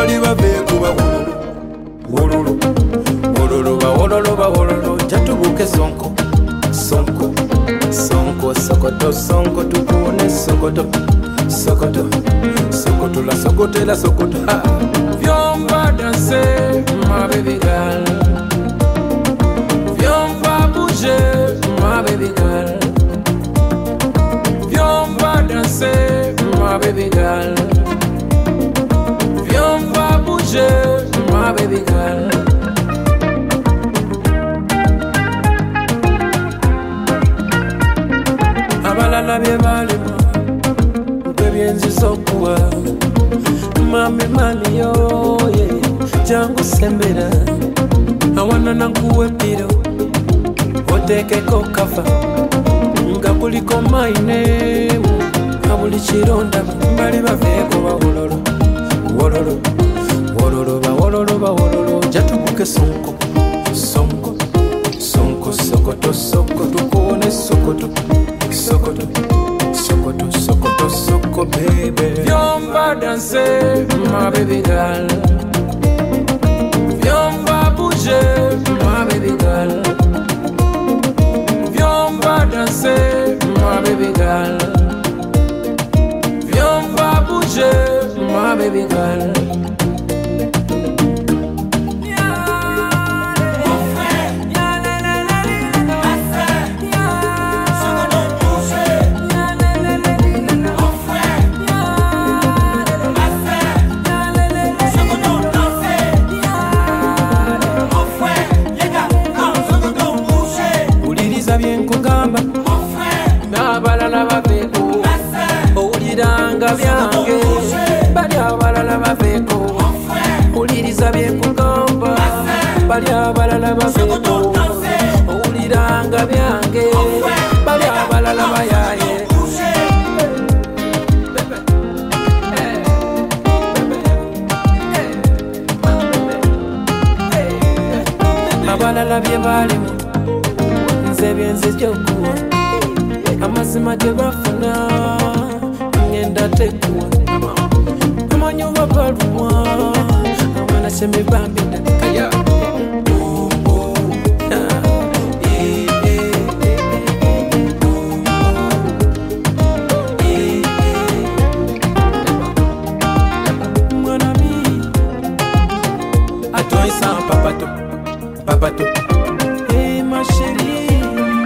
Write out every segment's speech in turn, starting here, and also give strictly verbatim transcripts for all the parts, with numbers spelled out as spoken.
bali bavekuba wololo wololo ba wololo ba wololo jatubuke sonko sonko sonko sokoto sonko tukune sokoto sokoto sokoto la sokoto la sokoto viens va danser ma baby girl viens va bouger ma baby girl viens va danser ma baby girl viens va bouger ma baby girl abalala bye balima ukebyenzi sokuwa mami mani yoye jangu sembera awana nankuwe piro otekeko kafa nga kuliko maine abuli chironda mbali baveko bawololo wololo wololo ba wololo ba wololo jatubuke sonko sonko sonko sokoto sokoto kone sokoto sokoto sokoto sokoto soko baby viens va danser ma baby girl viens va bouger ma baby girl viens va danser ma baby girl viens va bouger ma baby girl byange bali abalala baveko uliriza byekugamba bali abalala baveko uliranga byange bali abalala bayaye abalala bye balimu nze byenze gyokuwa amazima tebafuna ngenda tekuwa amanyo babalumwa amana seme bambi ndakaya papato papato hey ma chérie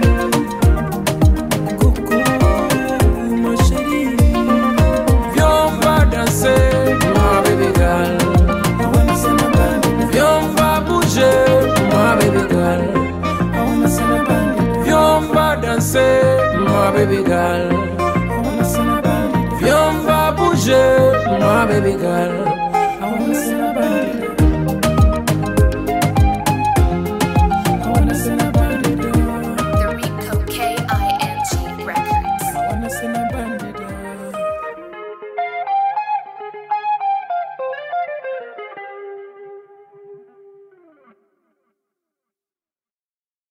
coucou ma chérie viens va danser ma baby girl I wanna see my body viens va bouger ma baby girl I wanna see my body viens va danser ma baby girl I wanna see my body viens va bouger ma baby girl